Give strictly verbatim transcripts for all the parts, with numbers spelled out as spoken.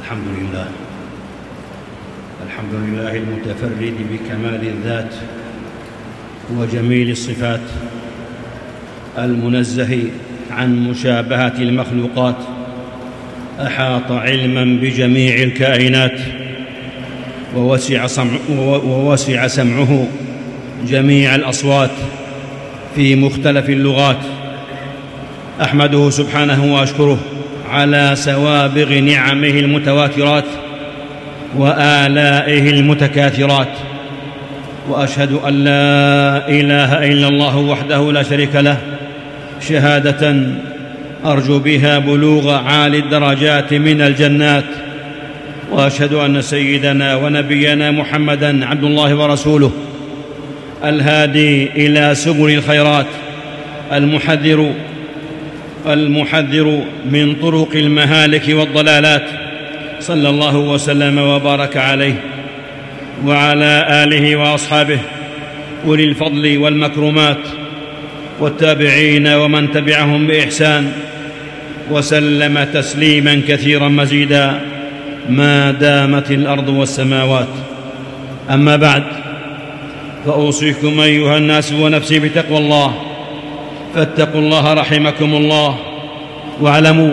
الحمد لله الحمد لله المتفرد بكمال الذات وجميل الصفات، المنزه عن مشابهة المخلوقات، أحاط علما بجميع الكائنات، ووسع, سمع ووسع سمعه جميع الأصوات في مختلف اللغات. أحمده سبحانه وأشكره على سوابغ نعمه المتواترات وآلائه المتكاثرات، وأشهد أن لا إله إلا الله وحده لا شريك له شهادة أرجو بها بلوغ عالي الدرجات من الجنات، وأشهد أن سيدنا ونبينا محمدًا عبد الله ورسوله الهادي إلى سبل الخيرات، المحذر المحذر من طرق المهالك والضلالات، صلى الله وسلم وبارك عليه وعلى آله وأصحابه أولي الفضل والمكرمات، والتابعين ومن تبعهم بإحسان، وسلم تسليما كثيرا مزيدا ما دامت الأرض والسماوات. أما بعد، فأوصيكم أيها الناس ونفسي بتقوى الله، فاتقوا الله رحمكم الله، واعلموا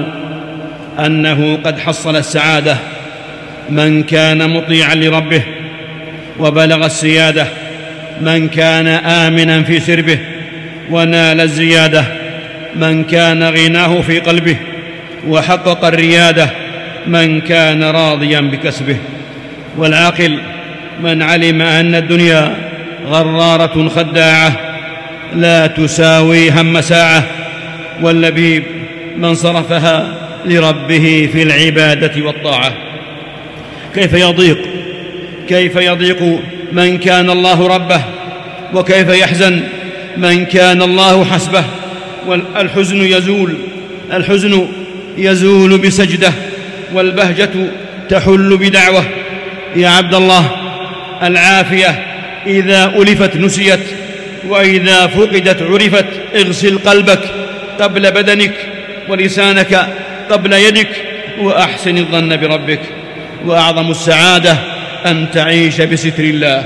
أنه قد حصل السعادة من كان مطيعا لربه، وبلغ السيادة من كان آمنا في سربه، ونال الزيادة من كان غناه في قلبه، وحقق الريادة من كان راضيا بكسبه. والعاقل من علم أن الدنيا غرارة خداعة لا تساوي هم ساعة، واللبيب من صرفها لربه في العبادة والطاعة. كيف يضيق كيف يضيق من كان الله ربه، وكيف يحزن من كان الله حسبه. والحزن يزول الحزن يزول بسجدة، والبهجة تحل بدعوة. يا عبد الله، العافية إذا ألفت نسيت، وإذا فقدت عرفت. اغسل قلبك قبل بدنك، ولسانك قبل يدك، وأحسن الظن بربك. وأعظم السعادة أن تعيش بستر الله.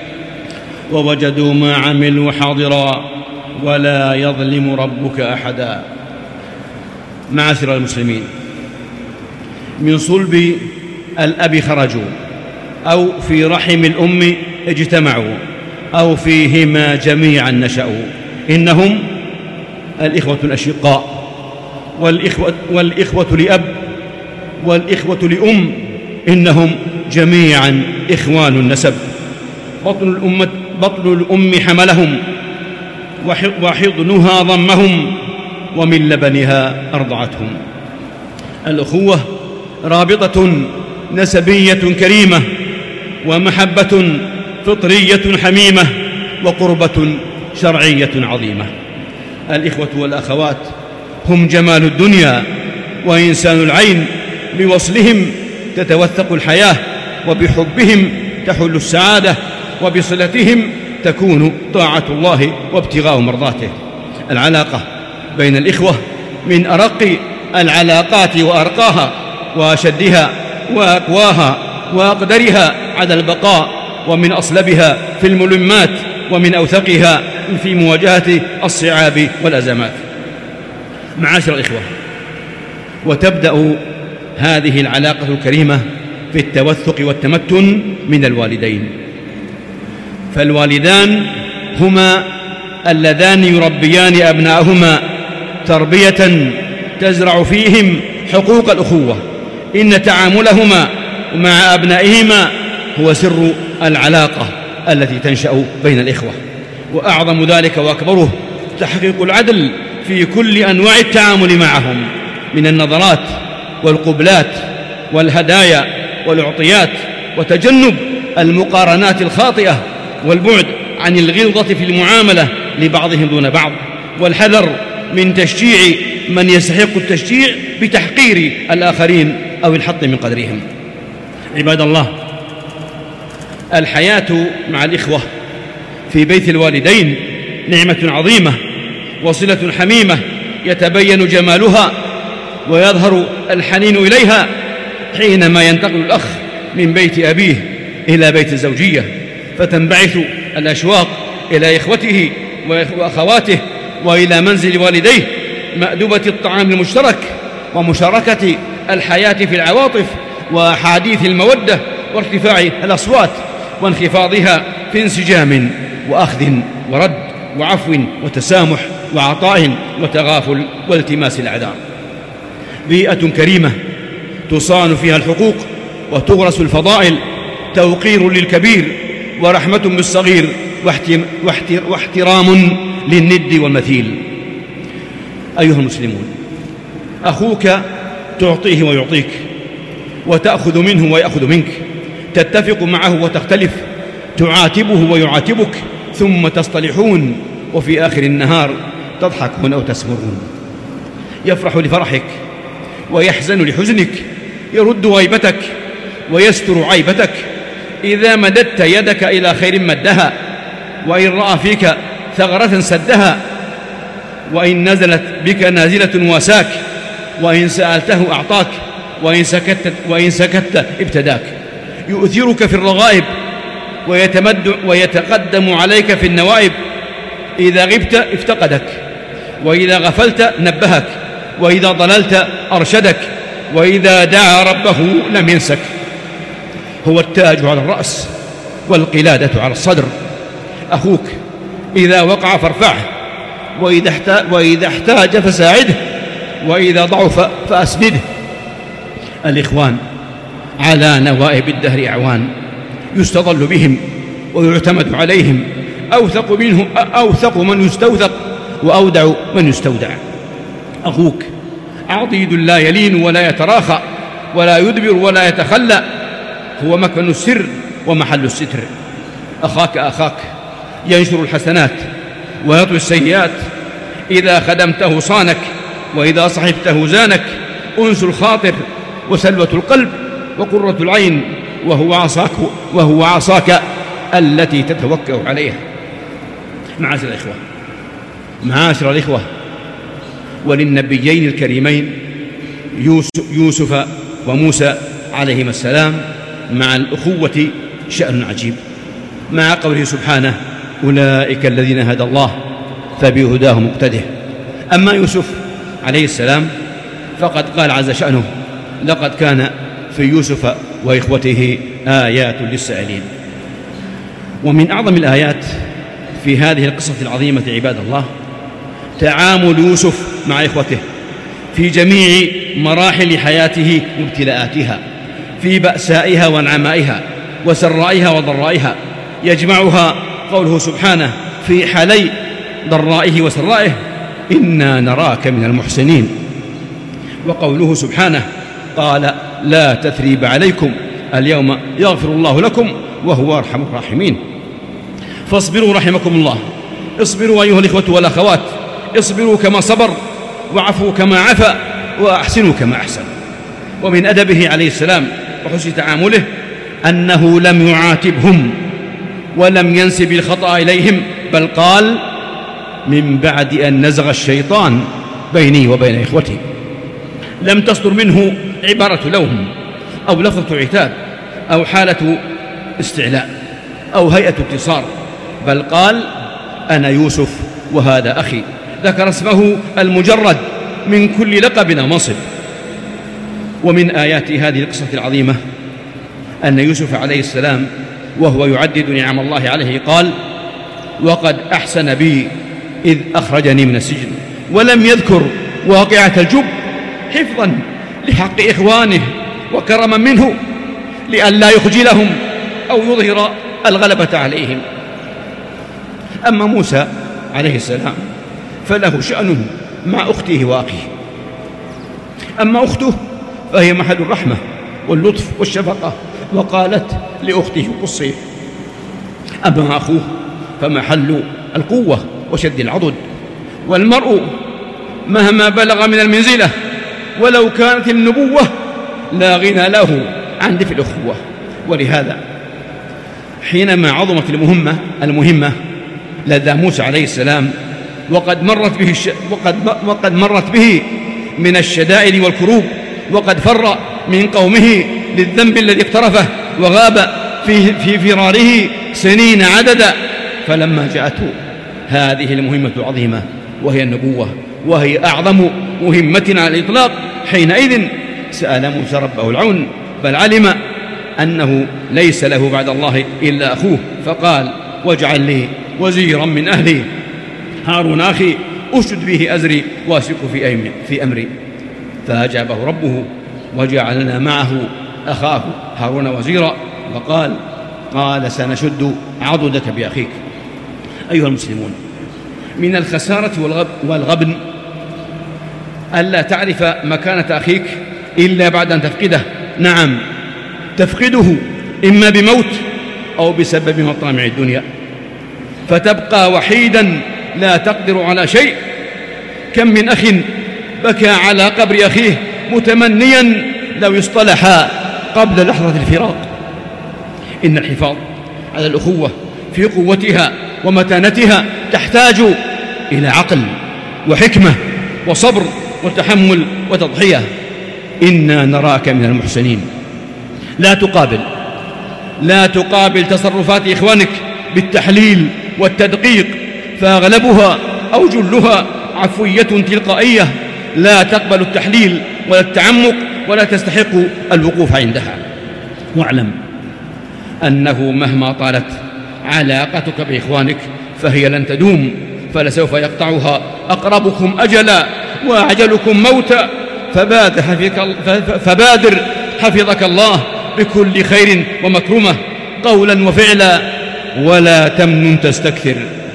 ووجدوا ما عملوا حاضرا ولا يظلم ربك أحدا. معاشر المسلمين، من صلب الأب خرجوا، أو في رحم الأم اجتمعوا، أو فيهما جميعا نشأوا. إنهم الإخوة الأشقاء، والإخوة, والإخوة لأب، والإخوة لأم. إنهم جميعا إخوان النسب. بطن الأمة بطن الأم حملهم، وحضنها ضمهم، ومن لبنها أرضعتهم. الأخوة رابطة نسبية كريمة، ومحبة فطرية حميمة، وقربة شرعية عظيمة. الإخوة والأخوات هم جمال الدنيا وإنسان العين. بوصلهم تتوثق الحياة، وبحبهم تحل السعادة، وبصلتهم تكون طاعة الله وابتغاء مرضاته. العلاقة بين الإخوة من أرق العلاقات وأرقاها، وأشدها وأقواها وأقدرها على البقاء، ومن أصلبها في الملمات، ومن أوثقها في مواجهة الصعاب والأزمات. معاشر الإخوة، وتبدأ هذه العلاقة الكريمة في التوثق والتمتن من الوالدين. فالوالدان هما اللذان يربيان أبناءهما تربية تزرع فيهم حقوق الأخوة. إن تعاملهما مع أبنائهما هو سر العلاقة التي تنشأ بين الإخوة. وأعظم ذلك وأكبره تحقيق العدل في كل أنواع التعامل معهم، من النظرات والقبلات والهدايا والعطيات، وتجنب المقارنات الخاطئة، والبعد عن الغلظة في المعاملة لبعضهم دون بعض، والحذر من تشجيع من يستحق التشجيع بتحقير الآخرين أو الحط من قدرهم. عباد الله، الحياة مع الإخوة في بيت الوالدين نعمة عظيمة، وصلة حميمة يتبين جمالها ويظهر الحنين إليها حينما ينتقل الأخ من بيت أبيه إلى بيت الزوجية، فتنبعث الأشواق إلى إخوته وأخواته وإلى منزل والديه، مأدبة الطعام المشترك ومشاركة الحياة في العواطف وأحاديث المودة وارتفاع الأصوات وانخفاضها في انسجام وأخذ ورد وعفو وتسامح وعطاء وتغافل والتماس الأعذار. بيئة كريمة تصان فيها الحقوق وتغرس الفضائل، توقير للكبير ورحمة بالصغير واحترام للند والمثيل. أيها المسلمون، أخوك تعطيه ويعطيك، وتأخذ منه ويأخذ منك، تتفق معه وتختلف، تعاتبه ويعاتبك، ثم تصطلحون، وفي آخر النهار تضحكون أو تسمرون. يفرح لفرحك ويحزن لحزنك، يرد غيبتك ويستر عيبتك. إذا مددت يدك إلى خير مدها، وإن رأى فيك ثغرة سدها، وإن نزلت بك نازلة واساك، وإن سألته أعطاك، وإن سكت, وإن سكت ابتداك. يؤثرك في الرغائب ويتمد ويتقدم عليك في النوائب. إذا غبت افتقدك، وإذا غفلت نبهك، وإذا ضللت أرشدك، وإذا دعا ربه لم ينسك. هو التاج على الرأس والقلادة على الصدر. أخوك إذا وقع فارفعه، وإذا احتاج, وإذا احتاج فساعده، وإذا ضعف فأسنده. الإخوان على نوائب الدهر أعوان، يستظل بهم ويعتمد عليهم، أوثق منهم أوثق من يستوثق، وأودع من يستودع. أخوك عضيد لا يلين ولا يتراخى ولا يدبر ولا يتخلى، هو مكن السر ومحل الستر. أخاك أخاك ينشر الحسنات ويطوي السيئات، إذا خدمته صانك، وإذا صحبته زانك. أنس الخاطر وسلوة القلب وقرة العين، وهو عصاك, وهو عصاك التي تتوكأ عليها. معاشر الإخوة معاشر الإخوة وللنبيين الكريمين يوسف وموسى عليهما السلام مع الأخوة شأن عجيب، مع قوله سبحانه: أولئك الذين هدى الله فبهداه مقتده. أما يوسف عليه السلام فقد قال عز شأنه: لقد كان في يوسف وإخوته آيات للسائلين. ومن أعظم الآيات في هذه القصة العظيمة عباد الله تعامل يوسف مع إخوته في جميع مراحل حياته وابتلاءاتها، في بأسائها ونعمائها، وسرائها وضرائها. يجمعها قوله سبحانه في حالي ضرائه وسرائه: إنا نراك من المحسنين. وقوله سبحانه: قال: لا تثريب عليكم اليوم يغفر الله لكم وهو أرحم الراحمين. فاصبروا رحمكم الله. اصبروا أيها الإخوة والأخوات، اصبروا كما صبر، وعفوا كما عفا، وأحسنوا كما أحسن. ومن أدبه عليه السلام وحسن تعامله أنه لم يعاتبهم ولم ينسب الخطأ إليهم، بل قال: من بعد أن نزغ الشيطان بيني وبين إخوتي. لم تصدر منه عبارة لوم أو لفظة عتاب أو حالة استعلاء أو هيئة اتصال، بل قال: أنا يوسف وهذا أخي. ذكر اسمه المجرد من كل لقب أو منصب. ومن آيات هذه القصة العظيمة أن يوسف عليه السلام وهو يعدد نعم الله عليه قال: وقد أحسن بي إذ أخرجني من السجن، ولم يذكر واقعة الجب حفظا لحق إخوانه وكرما منه لئلا يخجلهم أو يظهر الغلبة عليهم. أما موسى عليه السلام فله شأنه مع أخته وأخيه. أما أخته فهي محل الرحمة واللطف والشفقة، وقالت لأخته: قصيه. أما أخوه فمحل القوة وشد العضد. والمرء مهما بلغ من المنزلة ولو كانت النبوة لا غنى له عن دفء الأخوة. ولهذا حينما عظمت المهمة المهمة لدى موسى عليه السلام وقد مرت به الش... وقد... وقد مرت به من الشدائد والكروب، وقد فر من قومه للذنب الذي اقترفه وغاب في, في فراره سنين عددا، فلما جاءته هذه المهمة العظيمة وهي النبوة وهي أعظم مهمة على الإطلاق، حينئذ سأل موسى ربه العون، بل علم أنه ليس له بعد الله إلا أخوه، فقال واجعل لي وزيرا من أهلي هارون أخي أشد به أزري وأشركه في, في أمري. فأجابه ربه وجعلنا معه أخاه هارون وزيرا، وقال قال سنشد عضدك بأخيك. أيها المسلمون، من الخسارة والغبن ألا تعرف مكانة أخيك إلا بعد أن تفقده. نعم، تفقده إما بموت أو بسبب مطامع الدنيا، فتبقى وحيدا لا تقدر على شيء. كم من أخ بكى على قبر أخيه متمنيا لو اصطلحا قبل لحظة الفراق. إن الحفاظ على الأخوة في قوتها ومتانتها تحتاج إلى عقل وحكمة وصبر وتحمل وتضحية. إنا نراك من المحسنين. لا تقابل لا تقابل تصرفات إخوانك بالتحليل والتدقيق، فأغلبها أو جلها عفوية تلقائية لا تقبل التحليل ولا التعمق ولا تستحق الوقوف عندها. واعلم أنه مهما طالت علاقتك بإخوانك فهي لن تدوم، فلسوف يقطعها أقربكم أجلا وأعجلكم موتا. فبادر حفظك, فبادر حفظك الله بكل خير ومكرمة قولا وفعلا، ولا تمنن تستكثر.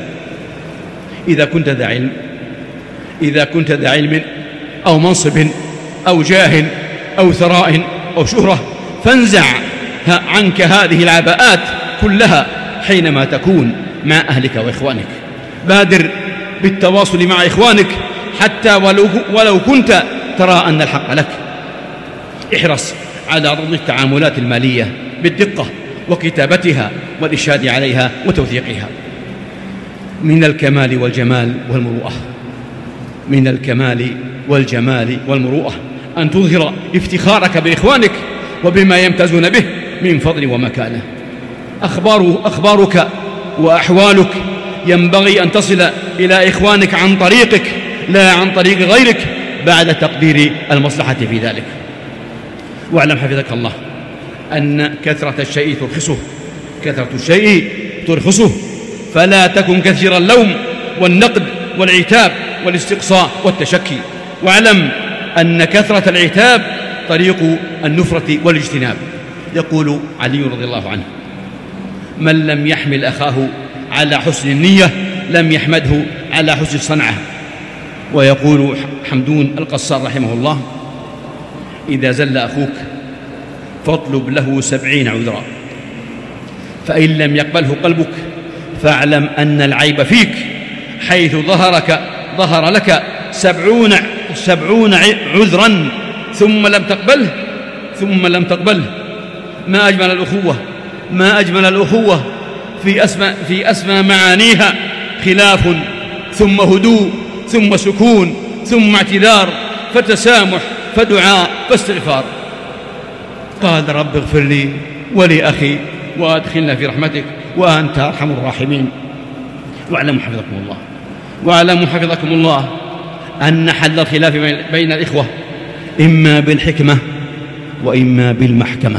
إذا كنت ذا علم إذا كنت ذا علم أو منصب أو جاه أو ثراء أو شهرة، فانزع عنك هذه العباءات كلها حينما تكون مع أهلك وإخوانك. بادر بالتواصل مع إخوانك حتى ولو, ولو كنت ترى أن الحق لك. احرص على ضبط التعاملات المالية بالدقة وكتابتها والإشهاد عليها وتوثيقها. من الكمال والجمال والمروءة من الكمال والجمال والمروءة أن تظهر افتخارك بإخوانك وبما يمتازون به من فضل ومكانة. أخبار أخبارك وأحوالك ينبغي أن تصل إلى إخوانك عن طريقك لا عن طريق غيرك بعد تقدير المصلحة في ذلك. واعلم حفظك الله أن كثرة الشيء ترخصه كثرة الشيء ترخصه فلا تكن كثير اللوم والنقد والعتاب والاستقصاء والتشكي. واعلم أن كثرة العتاب طريق النفرة والاجتناب. يقول علي رضي الله عنه: من لم يحمل أخاه على حسن النية لم يحمده على حسن الصنعة. ويقول حمدون القصار رحمه الله: إذا زل أخوك فاطلب له سبعين عذرا، فإن لم يقبله قلبك فاعلم أن العيب فيك، حيث ظهرك ظهر لك سبعون, سبعون عذرا ثم لم تقبله ثم لم تقبله. ما أجمل الأخوة ما أجمل الأخوة في أسمى, في أسمى معانيها: خلاف ثم هدوء ثم سكون ثم اعتذار فتسامح فدعاء فاستغفار. قال: رب اغفر لي ولأخي وأدخلنا في رحمتك وأنت أرحم الراحمين. واعلموا حفظكم الله واعلموا حفظكم الله أن حل الخلاف بين الإخوة إما بالحكمة وإما بالمحكمة.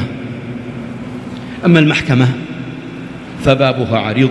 أما المحكمة فبابها عريض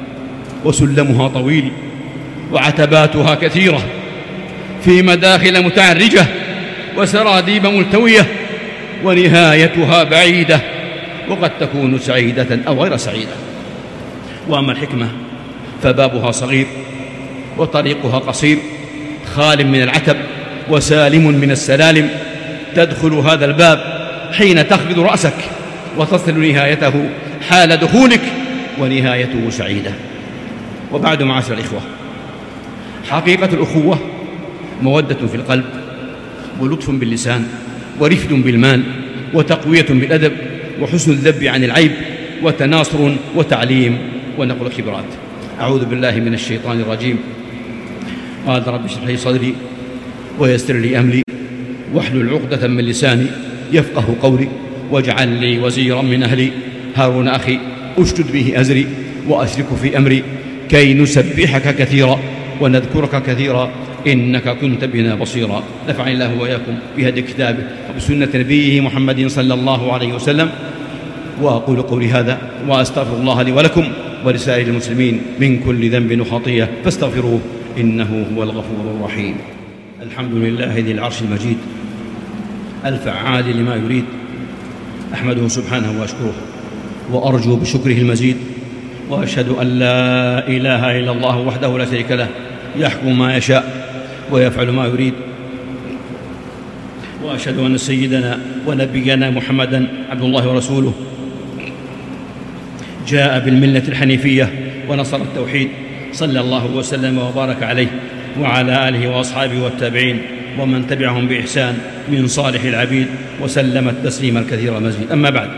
وسلمها طويل وعتباتها كثيرة، في مداخل متعرجة وسراديب ملتوية، ونهايتها بعيدة وقد تكون سعيدة أو غير سعيدة. وأما الحكمة فبابها صغير وطريقها قصير، خال من العتب وسالم من السلالم. تدخل هذا الباب حين تخفض رأسك وتصل نهايته حال دخولك، ونهايته سعيدة. وبعد، معاشر الإخوة، حقيقة الأخوة مودة في القلب ولطف باللسان ورفد بالمال وتقوية بالأدب وحسن الذب عن العيب وتناصر وتعليم ونقل خبرات. أعوذ بالله من الشيطان الرجيم. قال: رب اشرح لي صدري ويسر لي أمري واحلل عقدة من لساني يفقه قولي واجعل لي وزيرا من أهلي هارون أخي أشدد به أزري وأشرك في أمري كي نسبحك كثيرا ونذكرك كثيرا إنك كنت بنا بصيرا. نفعني الله وإياكم بهدي كتابه وبسنة نبيه محمد صلى الله عليه وسلم. وأقول قولي هذا وأستغفر الله لي ولكم ولسائر المسلمين من كل ذنب وخطيئة فاستغفروه إنه هو الغفور الرحيم. الحمد لله ذي العرش المجيد الفعال لما يريد، أحمده سبحانه وأشكره وأرجو بشكره المزيد، وأشهد أن لا إله إلا الله وحده لا شريك له يحكم ما يشاء ويفعل ما يريد، وأشهد أن سيدنا ونبينا محمدًا عبد الله ورسوله جاء بالملة الحنيفية ونصر التوحيد، صلى الله وسلم وبارك عليه وعلى آله وأصحابه والتابعين ومن تبعهم بإحسان من صالح العبيد وسلم التسليم الكثير المزيد. أما بعد،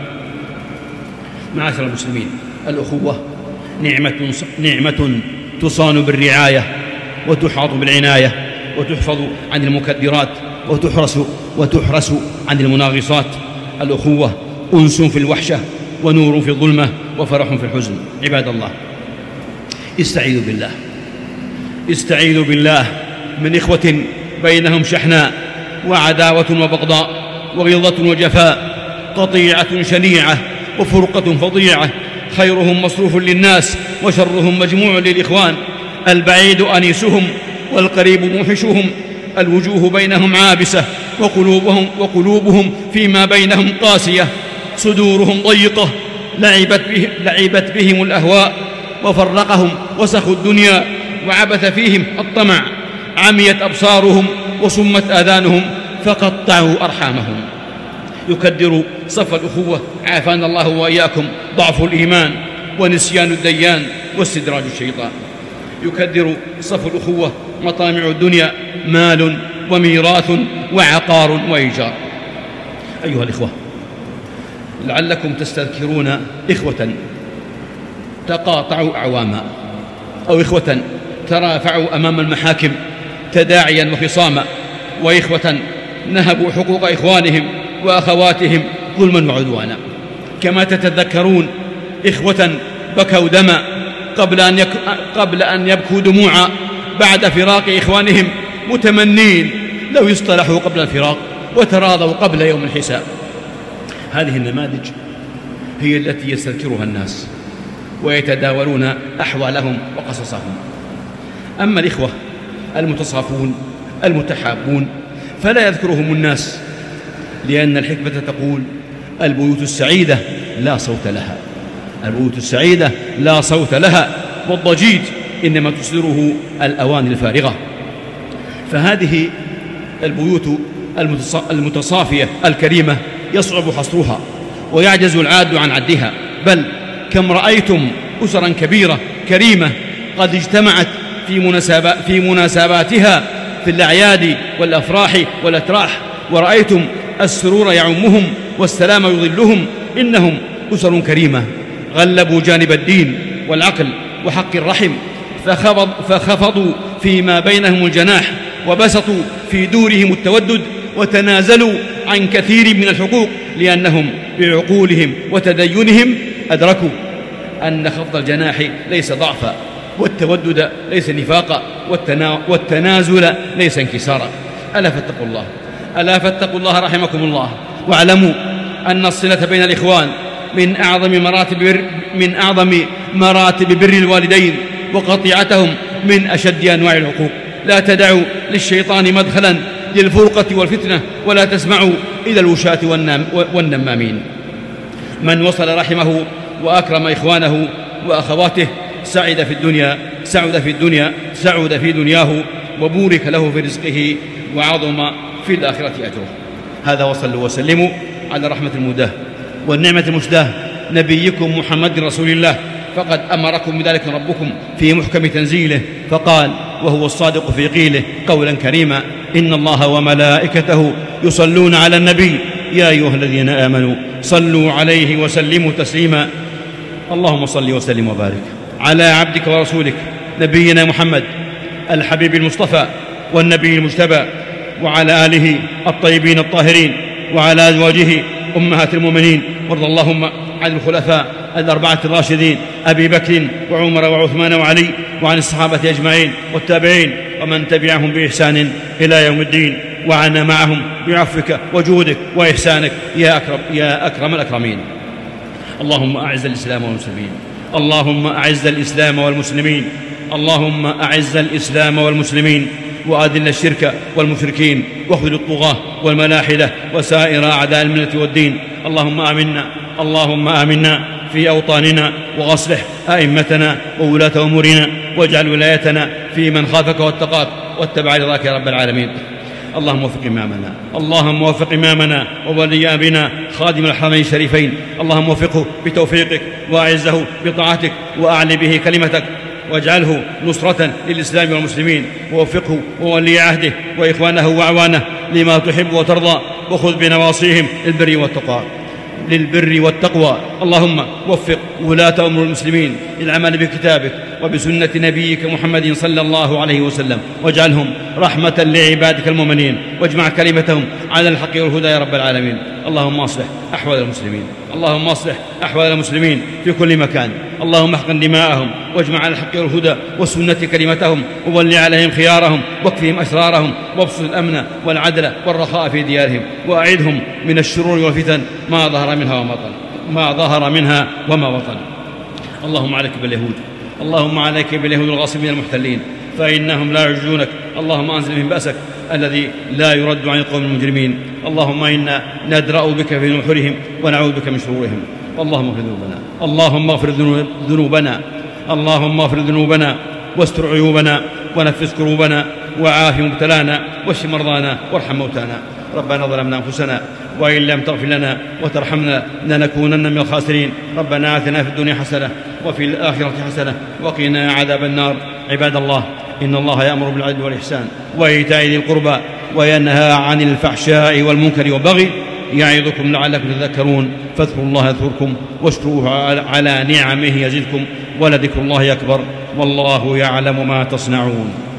معاشر المسلمين، الأخوة نعمة, نعمة تصان بالرعاية وتحاط بالعناية وتحفظ عن المكدرات وتحرس, وتحرس عن المناغصات. الأخوة أنس في الوحشة ونور في الظلمة وفرح في الحزن. عباد الله، استعيذوا بالله استعيذوا بالله من إخوة بينهم شحناء وعداوة وبغضاء وغلظة وجفاء، قطيعة شنيعة وفرقة فظيعة، خيرهم مصروف للناس وشرهم مجموع للإخوان، البعيد أنيسهم والقريب موحشهم، الوجوه بينهم عابسة وقلوبهم, وقلوبهم فيما بينهم قاسية، صدورهم ضيقة، لعبت, به لعبت بهم الأهواء وفرقهم وسخ الدنيا وعبث فيهم الطمع، عميت أبصارهم وصمت آذانهم فقطعوا أرحامهم. يكدر صف الأخوة عافانا الله وإياكم ضعف الإيمان ونسيان الديان واستدراج الشيطان. يكدر صف الأخوة مطامع الدنيا، مال وميراث وعقار وإيجار. أيها الإخوة، لعلكم تستذكرون إخوة تقاطعوا أعواما، أو إخوة ترافعوا أمام المحاكم تداعيا وخصاما، وإخوة نهبوا حقوق إخوانهم وأخواتهم ظلما وعدوانا. كما تتذكرون إخوة بكوا دما قبل أن, يك... قبل أن يبكوا دموعا بعد فراق إخوانهم، متمنين لو يصطلحوا قبل الفراق وتراضوا قبل يوم الحساب. هذه النماذج هي التي يستذكرها الناس ويتداولون أحوالهم وقصصهم. أما الإخوة المتصافون المتحابون فلا يذكرهم الناس، لأن الحكمة تقول: البيوت السعيدة لا صوت لها، البيوت السعيدة لا صوت لها، والضجيج إنما تصدره الأواني الفارغة. فهذه البيوت المتصافية الكريمة يصعب حصرها ويعجز العاد عن عدها، بل كم رأيتم أسرا كبيرة كريمة قد اجتمعت في, مناسبات في مناسباتها في الأعياد والأفراح والأتراح، ورأيتم السرور يعمهم والسلام يظلهم. إنهم أسر كريمة غلبوا جانب الدين والعقل وحق الرحم، فخفض فخفضوا فيما بينهم الجناح، وبسطوا في دورهم التودد، وتنازلوا عن كثير من الحقوق، لأنهم بعقولهم وتدينهم أدركوا أن خفض الجناح ليس ضعفا، والتودد ليس نفاقا، والتنازل ليس انكسارا. ألا فاتقوا الله ألا فاتقوا الله رحمكم الله، واعلموا أن الصلة بين الإخوان من أعظم مراتب بر من أعظم مراتب بر الوالدين، وقطيعتهم من أشد أنواع العقوق. لا تدعوا للشيطان مدخلا للفرقة والفتنة، ولا تسمعوا إلى الوشاة والنمامين. من وصل رحمه وأكرم إخوانه وأخواته سعد في الدنيا سعد في الدنيا سعد في دنياه، وبورك له في رزقه، وعظم في الآخرة أجره. هذا، وصلوا وسلموا على رحمة المهداة والنعمة المسداة نبيكم محمد رسول الله، فقد أمركم بذلك ربكم في محكم تنزيله، فقال وهو الصادق في قيله قولا كريما: إن الله وملائكته يصلون على النبي يا أيها الذين آمنوا صلوا عليه وسلموا تسليما. اللهم صل وسلم وبارك على عبدك ورسولك نبينا محمد الحبيب المصطفى والنبي المجتبى، وعلى آله الطيبين الطاهرين وعلى أزواجه أمهات المؤمنين، وارض اللهم عن الخلفاء الأربعة الراشدين أبي بكر وعمر وعثمان وعلي، وعن الصحابة أجمعين والتابعين ومن تبعهم بإحسان إلى يوم الدين، وعنا معهم بعفوك وجودك وإحسانك يا أكرم, يا أكرم الأكرمين. اللهم أعز الإسلام والمسلمين، اللهم أعز الإسلام والمسلمين، اللهم أعز الإسلام والمسلمين، وأذل الشرك والمشركين، واخذل الطغاة والملاحدة وسائر أعداء الملة والدين. اللهم آمنا اللهم آمنا في أوطاننا، وأصلح أئمتنا وولاة أمورنا، واجعل ولايتنا في من خافك واتقاك واتبع رضاك يا رب العالمين. اللهم وفق إمامنا اللهم وفق إمامنا وولي أمرنا خادم الحرمين الشريفين، اللهم وفقه بتوفيقك، وأعزه بطاعتك، وأعلي به كلمتك، واجعله نصرة للإسلام والمسلمين، ووفقه وولي عهده وإخوانه وأعوانه لما تحب وترضى، وخذ بنواصيهم للبر والتقوى للبر والتقوى. اللهم وفق ولاة أمر المسلمين للعمل بكتابك وبسنة نبيك محمد صلى الله عليه وسلم، واجعلهم رحمة لعبادك المؤمنين، واجمع كلمتهم على الحق والهدى يا رب العالمين. اللهم اصلح أحوال المسلمين اللهم اصلح أحوال المسلمين في كل مكان، اللهم احقن دماءهم، واجمع على الحق والهدى والسنة كلمتهم، وول عليهم خيارهم، واكفهم أسرارهم، وابسط الأمن والعدل والرخاء في ديارهم، وأعذهم من الشرور والفتن ما ظهر منها وما بطن ما ظهر منها وما بطن. اللهم عليك باليهود اللهم عليك باليهود الغاصبين المحتلين، فإنهم لا يعجزونك. اللهم أنزل من بأسك الذي لا يرد عن القوم المجرمين. اللهم إنا ندرأ بك في نحورهم ونعوذ بك من شرورهم. اللهم اغفر ذنوبنا اللهم اغفر ذنوبنا اللهم اغفر ذنوبنا واستر عيوبنا ونفس كروبنا وعاف مبتلانا واشف مرضانا وارحم موتانا. ربنا ظلمنا أنفسنا وإن لم تغفر لنا وترحمنا لنكونن من الخاسرين. ربنا آتنا في الدنيا حسنة وفي الآخرة حسنة وقنا عذاب النار. عباد الله، إن الله يأمر بالعدل والإحسان وإيتاء ذي القربى وينهى عن الفحشاء والمنكر والبغي، يعظكم لعلكم تذكرون. فاذكروا الله يذكركم واشكروه على نعمه يزدكم، ولذكر الله أكبر، والله يعلم ما تصنعون.